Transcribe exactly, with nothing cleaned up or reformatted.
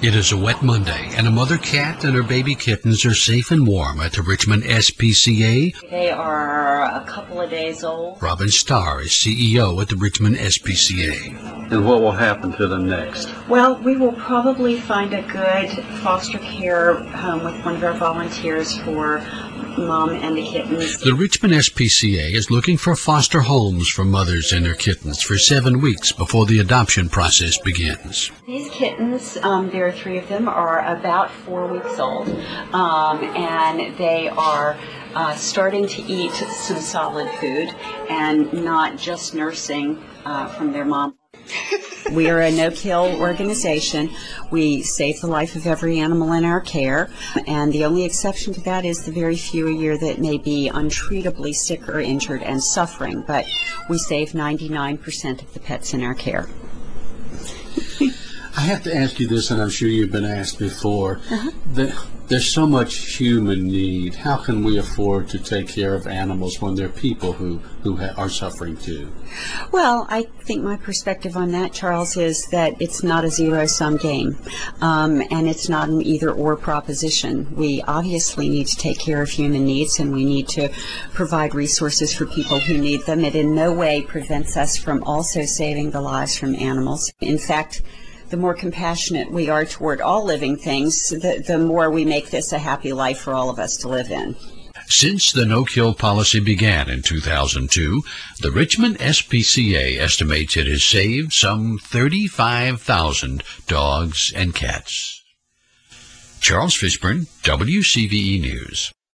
It is a wet Monday, and a mother cat and her baby kittens are safe and warm at the Richmond S P C A. They are a couple of days old. Robin Starr is C E O at the Richmond S P C A. And what will happen to them next? Well, we will probably find a good foster care home with one of our volunteers for Mom and the kittens. The Richmond S P C A is looking for foster homes for mothers and their kittens for seven weeks before the adoption process begins. These kittens, um, there are three of them, are about four weeks old, um, and they are uh, starting to eat some solid food and not just nursing uh, from their mom. We are a no-kill organization. We save the life of every animal in our care, and the only exception to that is the very few a year that may be untreatably sick or injured and suffering, but we save ninety-nine percent of the pets in our care. I have to ask you this, and I'm sure you've been asked before. Uh-huh. The, there's so much human need. How can we afford to take care of animals when there are people who, who ha- are suffering too? Well, I think my perspective on that, Charles, is that it's not a zero-sum game, um, and it's not an either-or proposition. We obviously need to take care of human needs, and we need to provide resources for people who need them. It in no way prevents us from also saving the lives from animals. In fact, the more compassionate we are toward all living things, the, the more we make this a happy life for all of us to live in. Since the no-kill policy began in two thousand two, the Richmond S P C A estimates it has saved some thirty-five thousand dogs and cats. Charles Fishburne, W C V E News.